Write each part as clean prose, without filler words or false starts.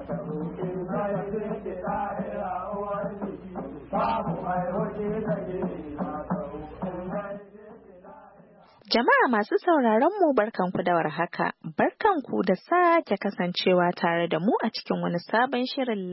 Jama'a masu sauraron mu barkanku da warhaka, barkanku da sake kasancewa tare da mu a cikin wani sabon shirin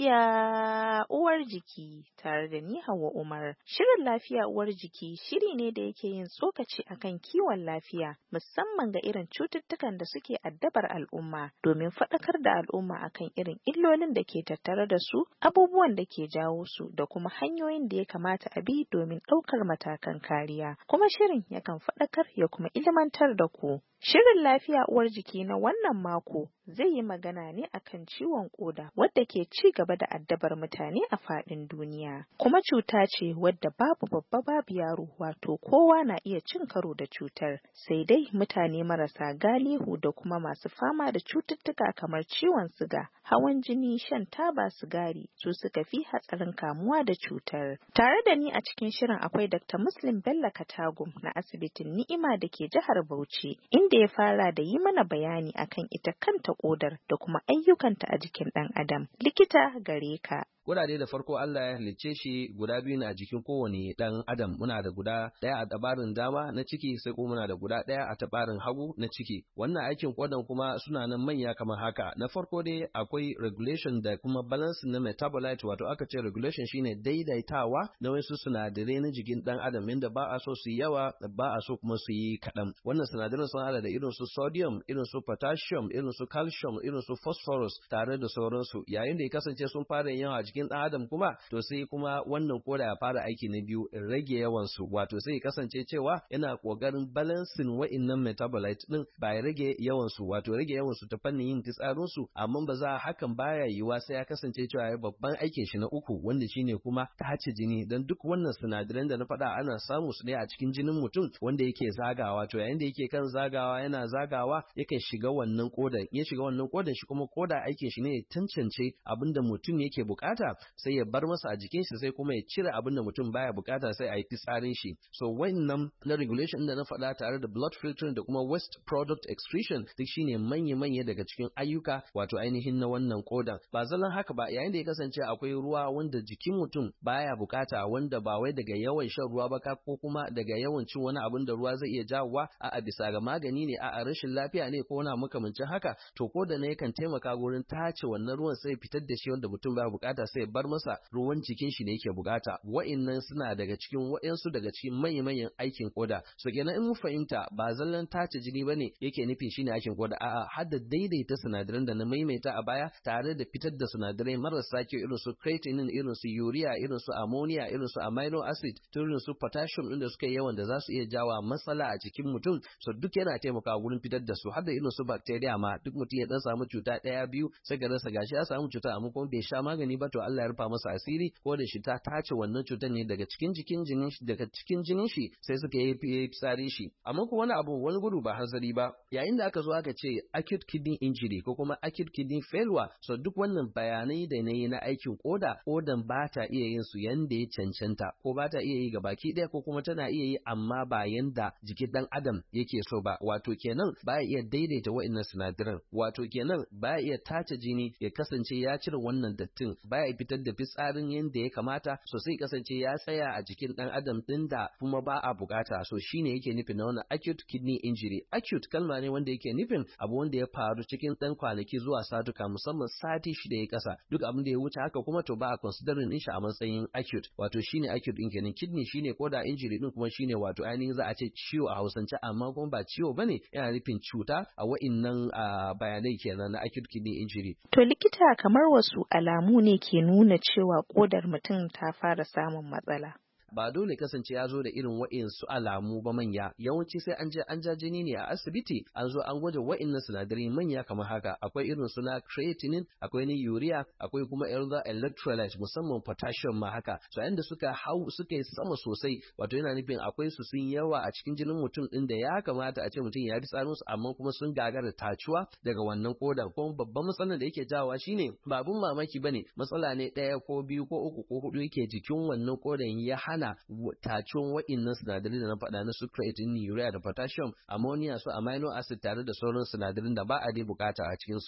lafiya uwar jiki tare da ni Hauwa Umar. Shirin lafiya uwar jiki shiri ne da yake yin tsokaci akan kiwon lafiya musamman ga irin cututtukan da suke addabar al'umma domin faɗakar da al'umma akan irin illolin da ke tattare da su, abubuwan da ke jawo su da kuma hanyoyin da ya kamata a bi domin ɗaukar matakan kariya. Kuma shirin yakan faɗakar ya kuma ilimantar da ku. Shirin lafiya uwar jiki na wannan mako zai yi magana ne akan ciwon koda wadda ke ci gaba da addabar mutane a faɗin duniya. Kuma cuta ce wadda babu babba babu yaro, wato kowa na iya cin karo da cutar. Sai dai mutane marasa galihu da kuma masu fama da cututtuka kamar ciwon siga, hawan jini, shan taba sigari su suka fi hatsarin kamuwa da cutar. Tare da ni a cikin shirin akwai Dr. Muslim Bello Katagum na asibitin Ni'ima da ke jihar Bauchi, inda ya fara da yi mana bayani akan ita kanta kodar da kuma ayyukanta a jikin ɗan adam. Likita gare ka. Kudade da farko Allah ya halicce shi guda biyu ne a jikin kowane ɗan adam. Muna da guda ɗaya a tabarin dama na ciki, sai kuma muna da guda ɗaya a tabarin hagu na ciki. Wannan aikin kodan kuma suna nan manya kamar haka. Na farko dai akwai regulation da kuma balance na metabolite, wato aka ce regulation shine daidaitawa na wasu sinadarai na jikin ɗan adam, inda ba a so su yi yawa, ba a so kuma su yi kaɗan. Wannan sinadaran sun hada da irin su sodium, irin su potassium, irin su calcium, irin su phosphorus tare da sauransu. Yayin da ya kasance sun fara yin yawa jikin ɗan adam kuma, to sai kuma wannan koda ya fara aiki na biyu, rage yawan su, wato sai ya kasance cewa yana kokarin balancing wa'innan metabolite din, ba ya rage yawan su, wato rage yawan su ta fannin yin fitsarin su, amma ba za hakan baya yiwa sai ya kasance cewa ya babban aikin shi na uku, wanda shine kuma tace jini. Dan duk wannan sinadaran da na faɗa ana samu su ne a cikin jinin mutum wanda yake zagawa, to yayin da yake kan zagawa yana zagawa yakan shiga wannan kodan, ya shiga wannan kodan shi kuma koda aikin shi ne ya tantance abinda mutum yake bukata sai ya bar masa a jikin shi, sai kuma ya cire abin da mutum baya bukata sai a yi fitsarin shi. So wannan na regulation da na faɗa tare da blood filtering da kuma waste product excretion duk shine manya daga cikin ayyuka wato ainihin na wannan kodan. Ba zallan haka ba, yayin da ya kasance akwai ruwa wanda jikin mutum baya bukata, wanda ba wai daga yawan shan ruwa ba ko kuma daga yawan cin wani abin da ruwa zai iya jawowa, a bisa ga magani ne, a rashin lafiya ne ko na makamancin haka, to kodan ne yakan taimaka gurin tace wannan ruwan sai fitar da shi wanda mutum baya bukata, sai bar masa ruwan jikin shi ne yake bukata. Wa'annan suna daga cikin wa'ansu daga cikin manyan aikin koda. So kenan in mu fahimta ba zallan tace jini bane yake nufi shine aikin koda, a'a har da daidaita sinadaran da na maimaita a baya tare da fitar da sinadarai marasa kyau irin su creatinine, irin su urea, irin su ammonia, irin su amino acid, irin su potassium din da suka yi yawan da za su iya jawa matsala a jikin mutum. So duk yana taimakawa wurin fitar da su, har da irin su bacteria ma. Duk mutum ya dan samu cuta ɗaya biyu sai ga rasa gashi ya samu cuta amma kuma bai sha magani ba, to Allah ya rufa masa asiri, ko da shi ta tace wannan cutar ne daga cikin jinin shi, daga cikin jinin shi sai suka yi fitsari shi. Amma ko wani abu, wani gudu ba hanzari ba, yayin da aka zo aka ce acute kidney injury ko kuma acute kidney failure, so duk wannan bayanai da nayi na aikin kodan ba ta iya yin su yanda ya cancanta, ko ba ta iya yi gabaki ɗaya, ko kuma tana iya yi amma ba yanda jikin dan adam yake so ba. Wato kenan ba ya iya daidaita wa'annan sinadaran, wato kenan ba ya iya tace jini ya kasance ya cire wannan dattin, ba ya fitar da fitsarin yadda ya kamata, so sai kasance ya tsaya a jikin dan adam din da kuma ba a bukata. So shine yake nufin na wannan acute kidney injury. Acute kalma ne wanda yake nufin abu wanda ya faru cikin dan kwanaki zuwa satuka, musamman sati shida ya kasa. Duk abin da ya wuce haka kuma to ba a considering din shi a matsayin acute, wato shine acute din kenan. Kidney shine koda, injury din kuma shine wato ainihin za a ce ciwo a Hausance, amma kuma ba ciwo bane, yana nufin cuta a wa'innan bayanai kenan na acute kidney injury. To likita, kamar wasu alamu ne ke nuna cewa kodar mutum ta fara samun matsala? ba dole kasance ya zo da irin wa'insu alamu ba manya. Yawanci sai an je an ja jini ne a asibiti, an zo an gwada wa'innan sinadarai manya kamar haka. Akwai irin su na creatinine, akwai ni urea, akwai kuma irin electrolyte, musamman potassium ma haka. So yanda suka yi sama sosai, wato yana nufin akwai su sun yawa a cikin jinin mutum din da ya kamata a ce mutum ya tsarin su, amma kuma sun gagara tacuwa daga wannan kodan. Kuma babban matsalar da yake jawowa shine ba abun mamaki bane, matsala ne ɗaya ko biyu ko uku ko hudu yake jikin wannan kodan ya hana tacuwan wa'innan sinadarai da na faɗa na su creatinine, urea da potassium, ammonia, su amino acid tare da sauran sinadarin da ba a dai bukata a cikin su.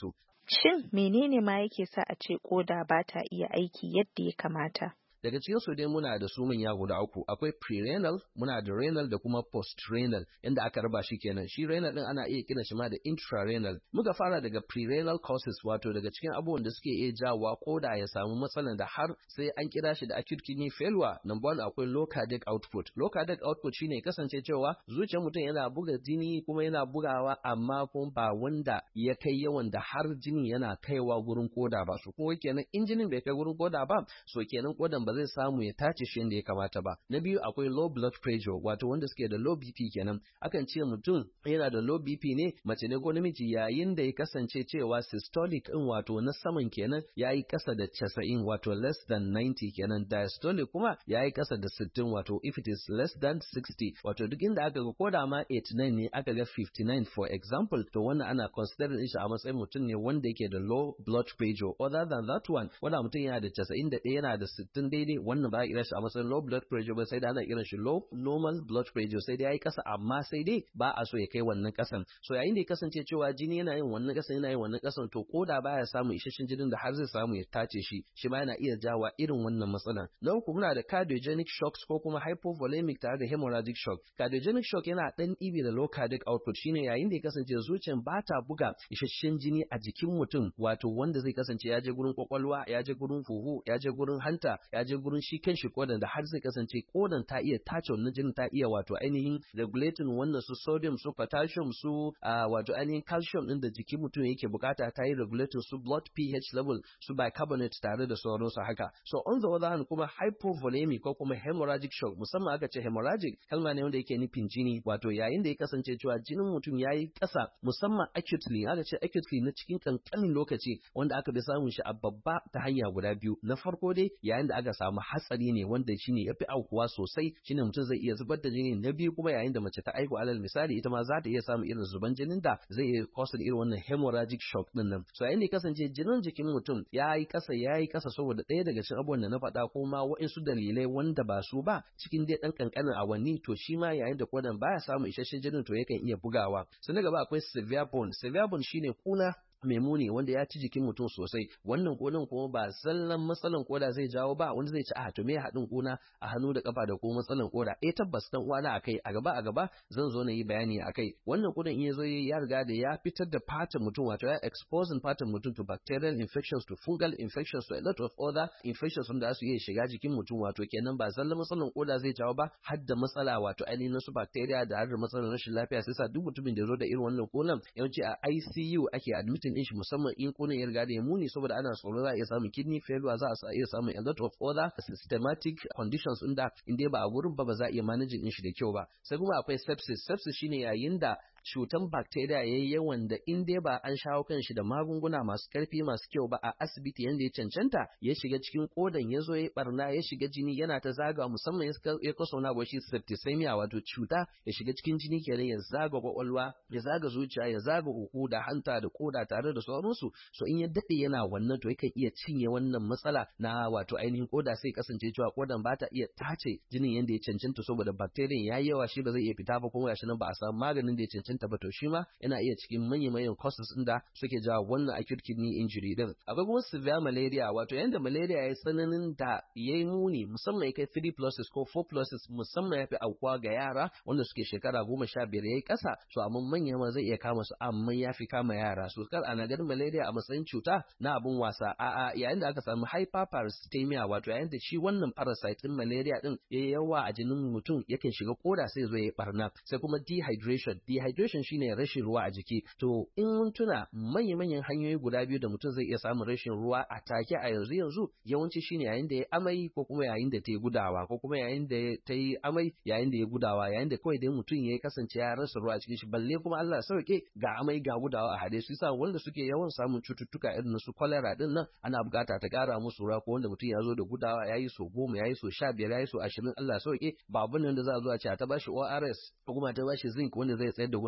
Shin menene ma yake sa a ce ƙoda ba ta iya aiki yadda ya kamata? Daga cikin su dai muna da su manya guda uku, akwai pre-renal, muna da renal da kuma post-renal, inda aka raba shi kenan. Shi renal din ana iya kiran shi ma da intra-renal. Muka fara daga pre-renal causes, wato daga cikin abubuwan da suke iya jawowa koda ya samu matsalan da har sai an kira shi da acute kidney failure. Number one, akwai low cardiac output. Low cardiac output shine kasance cewa zuciyar mutum yana buga jini kuma yana bugawa, amma kuma ba wanda ya kai yawan da har jini yana kaiwa gurin koda ba. So kuma kenan in jinin bai kai gurin koda ba, so kenan kodan ba zai samu ya tace shi yadda ya kamata ba. Na biyu, akwai low blood pressure, wato wanda suke da low BP kenan. Akan ce mutum yana da low BP ne, mace ne ko namiji, yayin da ya kasance cewa systolic in wato na saman kenan yayi kasa da 90, wato less than 90 kenan. Diastolic kuma yayi kasa da 60, wato if it is less than 60, wato duk inda aka ga koda ma 89 ne aka ga 59 for example, to wannan ana considering shi a matsayin mutum ne wanda yake da low blood pressure. Other than that one, wanda mutum yana da 91 yana da 60 daidai, wannan ba a kira shi a matsayin low blood pressure ba, sai da ana kiran shi low normal blood pressure, sai dai yayi kasa, amma sai dai ba a so ya kai wannan kasan. So yayin da ya kasance cewa jini yana yin wannan kasan to koda baya samu isasshen jinin da har zai samu ya tace shi ma yana iya jawa irin wannan matsalan. Na uku, muna da cardiogenic shocks ko kuma hypovolemic tare da hemorrhagic shock. Cardiogenic shock yana dan ɗibi da low cardiac output, shine yayin da ya kasance zuciyar ba ta buga isasshen jini a jikin mutum, wato wanda zai kasance ya je gurin kwakwalwa, ya je gurin huhu, ya je gurin hanta, ya je gurin shi kanshi kodan, da har zai kasance kodan ta iya tace wannan jinin, ta iya wato ainihin regulating wannan su sodium, su potassium, su wato ainihin calcium din da jikin mutum yake bukata, ta yi regulating su blood pH level, su bicarbonate tare da sauransu haka. So on the other hand kuma hypovolemic ko kuma hemorrhagic shock, musamman aka ce hemorrhagic kalma ne wanda yake nufin jini, wato yayin da ya kasance cewa jinin mutum yayi kasa, musamman acutely, aka ce acutely na cikin kankanin lokaci, wanda aka bi samun shi a babba ta hanya guda biyu. Na farko dai yayin da aka samu hatsari ne, wanda shine yafi aukuwa sosai, shine mutum zai iya zubar da jini. Na biyu kuma yayin da mace ta aihu alal misali, ita ma za ta iya samun irin zuban jinin da zai iya cause irin wannan hemorrhagic shock din nan. So yayin da ya kasance jinin jikin mutum yayi kasa saboda ɗaya daga cikin abubuwan da na faɗa, ko ma waɗansu dalilai wanda ba su ba, cikin dai ɗan kankanin awanni, to shi ma yayin da kodan baya samun isasshen jinin, to yakan iya bugawa. Sai na gaba akwai severe burn. Severe burn shine kuna mai muni wanda ya ci jikin mutum sosai. Wannan kodan kuma ba zallan matsalan koda zai jawo ba, wanda zai ci to me haɗin kuna a hannu da kafa da kuma matsalan koda. Tabbas dan uwana akai a gaba zan zo na yi bayani akai. Wannan kodan in ya zo ya riga da ya fitar da fatan mutum, wato ya exposing fatan mutum to bacterial infections, to fungal infections, to a lot of other infections wanda su iya shiga jikin mutum, wato kenan ba zallan matsalan koda zai jawo ba, har da matsala wato ainihin su bacteria da har da matsalan rashin lafiya. Sai sa duk mutumin da ya zo da irin wannan kodan, yawanci a ICU ake admitting din shi, musamman in kunan ya riga da ya muni, saboda ana tsoro za a iya samun kidney failure, za a iya samun a lot of other systematic conditions inda in dai ba a gurin ba za a iya managing din shi da kyau ba. Sai kuma akwai sepsis. Sepsis shine yayin da cutan bacteria yayi yawan da in dai ba an shawo kan shi da magunguna masu karfi masu kyau ba a asibiti yanda ya cancanta, ya shiga cikin kodan, ya zo ya barna, ya shiga jini, yana ta zaga, musamman ya kaso na goshi septicemia, wato cuta ya shiga cikin jini kenan, ya zaga kwakwalwa, ya zaga zuciya, ya zaga huhu da hanta da koda tare da sauransu. So in ya dade yana wannan, to yakan iya cinye wannan matsala na wato ainihin koda, sai kasance cewa kodan ba ta iya tace jinin yanda ya cancanta, saboda bacteria yayi yawa, shi ba zai iya fita ba, kuma gashi nan ba a samu maganin da ya cancanta ba, to shi ma yana iya cikin manyan causes din da suke jawo wannan acute kidney injury din. Akwai kuma severe malaria, wato yanda malaria yayi tsananin da yayi muni, musamman ya kai 3+ ko 4+, musamman ya fi aukuwa ga yara wanda suke shekara 15 yayi kasa. So amma manya ma zai iya kama su, amma ya fi kama yara. So kar ana ganin malaria a matsayin cuta na abun wasa. Yayin da aka samu hyperparasitemia, wato yayin da shi wannan parasite din malaria din yayi yawa a jinin mutum, yakan shiga koda sai zo ya barna. Sai kuma dehydration shine rashin ruwa a jiki. To in mun tuna manyan hanyoyi guda biyu da mutum zai iya samun rashin ruwa a take a yanzu yawanci shine yayin da ya amai, ko kuma yayin da ta yi gudawa, ko kuma yayin da ta yi amai yayin da ya gudawa, yayin da kawai dai mutum ya kasance ya rasa ruwa a cikin shi, balle kuma Allah sauke ga amai ga gudawa a hade. Su yasa wanda suke yawan samun cututtuka irin su cholera din nan, ana bukata ta kara musu ruwa, ko wanda mutum ya zo da gudawa yayi so 10, yayi so 15, yayi so 20, Allah sauke ba abin nan da za a zo a ce ta bashi ORS ko kuma ta bashi zinc wanda zai tsayar da gudawa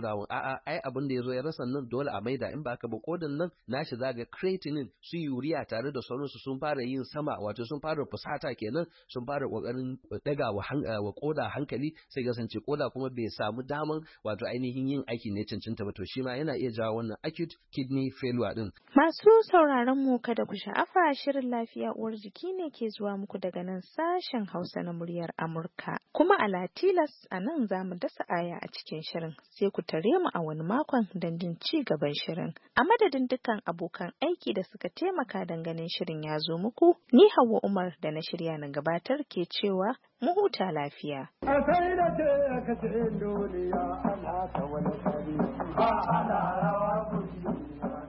koda a'a ai abin da yazo ya rasa nan dole a maida, in ba ka ba kodan nan nashi zaga creatinine su urea tare da sauransu sun fara yin sama, wato sun fara fusata kenan, sun fara kokarin daga wa koda hankali, sai kasance koda kuma bai samu daman wato ainihin yin aiki ne cancanta ba, to shi ma yana iya jawo wannan acute kidney failure din. Masu sauraron mu kada ku sha'afa, shirin lafiya uwar jiki ne ke zuwa muku daga nan sashen Hausa na muryar Amurka. Kuma a Latilas a nan za mu dasa aya a cikin shirin, sai ku tare mu a wani makon don jin ci gaban shirin. A madadin dukkan abokan aiki da suka taimaka don ganin shirin ya zo muku, ni Hauwa Umar da na shirya na gabatar ke cewa mu huta lafiya. A sai da ce ka ce duniya ana ta wani kari, ba ana rawa kuɗi.